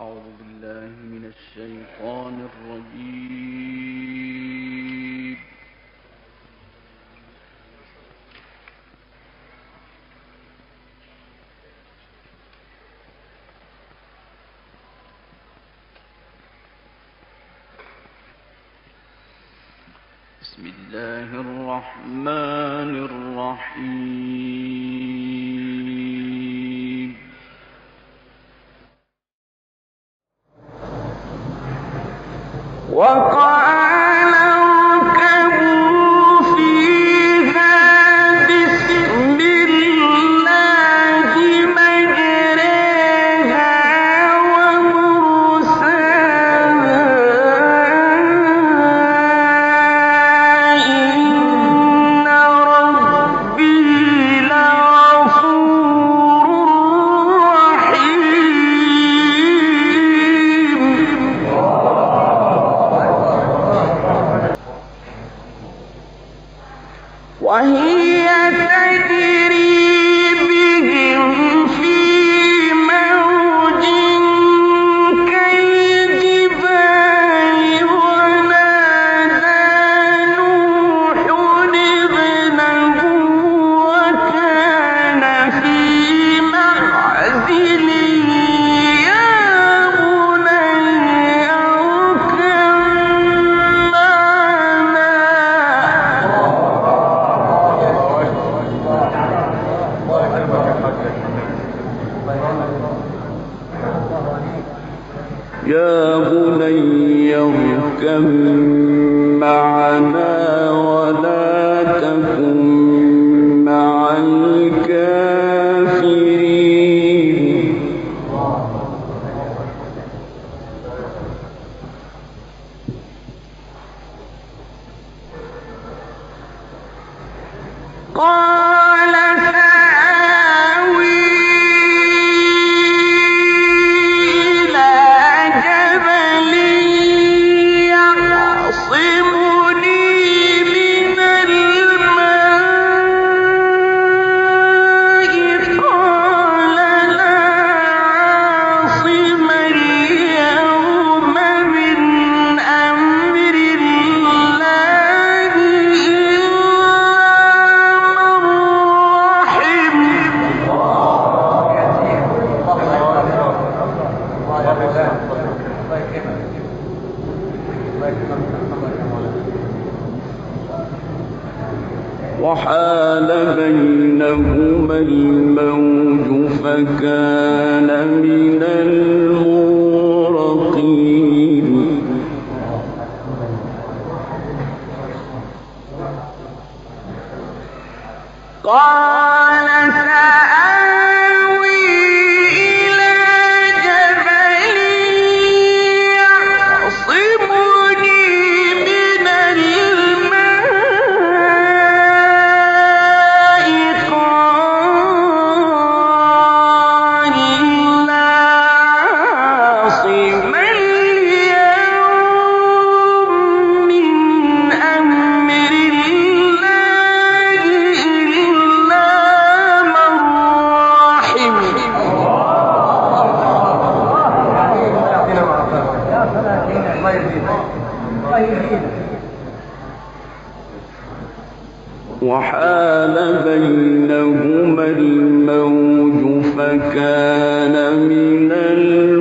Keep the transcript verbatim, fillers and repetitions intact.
أعوذ بالله من الشيطان الرجيم. بسم الله الرحمن الرحيم. وقال اركبوا فيها بسم الله مجريها ومرساها إن ربي لغفور رحيم. وهي تجري بهم في موج كالجبال ونادى نوح ابنه وكان في معزل يا بني اركب معنا. يا بني اركب معنا ولا تكن مع الكافرين. قال سآوي إلى جبل يعصمني من الماء قال لا عاصم اليوم من أمر الله إلا وحال بينهما الموج فكان من المغرقين. قال سآوي إلى جبل يعصمني من الماء قال لا عاصم اليوم من أمر الله إلا من رحم. وحال بينهما الموج فكان من